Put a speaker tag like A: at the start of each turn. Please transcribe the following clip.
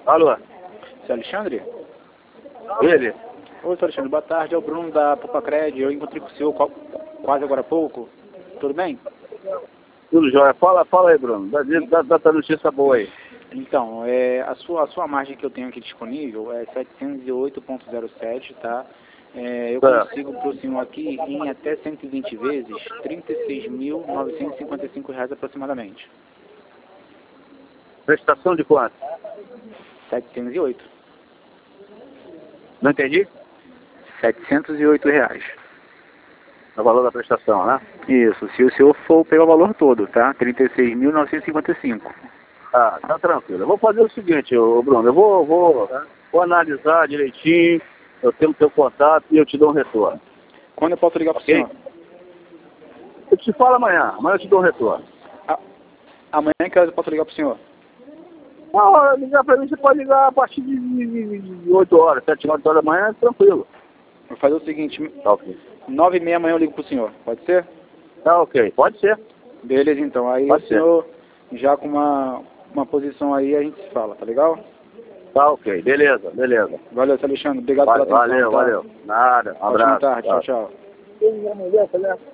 A: Alô?
B: Seu Alexandre?
A: Ele?
B: Oi, seu Alexandre, boa tarde. É o Bruno da Popacred. Eu encontrei com o senhor quase agora há pouco. Tudo bem?
A: Tudo jóia. Fala aí, Bruno. Dá notícia boa aí.
B: Então, a sua margem que eu tenho aqui disponível é 708,07, tá? Eu consigo para o senhor aqui em até 120 vezes, R$ 36.955 aproximadamente.
A: Prestação de quanto?
B: 708.
A: Não entendi?
B: R$ 708.
A: O valor da prestação, né?
B: Isso, se o senhor for pegar o valor todo, tá? 36.955.
A: Ah, tá tranquilo. Eu vou fazer o seguinte, Bruno. Eu vou analisar direitinho. Eu tenho o teu contato e eu te dou um retorno.
B: Quando eu posso ligar para o senhor?
A: Eu te falo amanhã. Amanhã eu te dou um retorno.
B: Amanhã que horas eu posso ligar para o senhor?
A: Na hora de ligar pra mim, você pode ligar a partir de 8 horas, 7 horas da manhã, tranquilo.
B: Vou fazer o seguinte,
A: Tá ok.
B: 9h30 amanhã eu ligo pro senhor, pode ser?
A: Tá ok, pode ser.
B: Beleza, então. Aí
A: Pode
B: o senhor, já com uma posição aí, a gente se fala, tá legal?
A: Tá ok, beleza.
B: Valeu, seu Alexandre. Obrigado pela atenção.
A: Valeu. Nada, um
B: Ótima
A: abraço.
B: tarde. Tchau, tchau.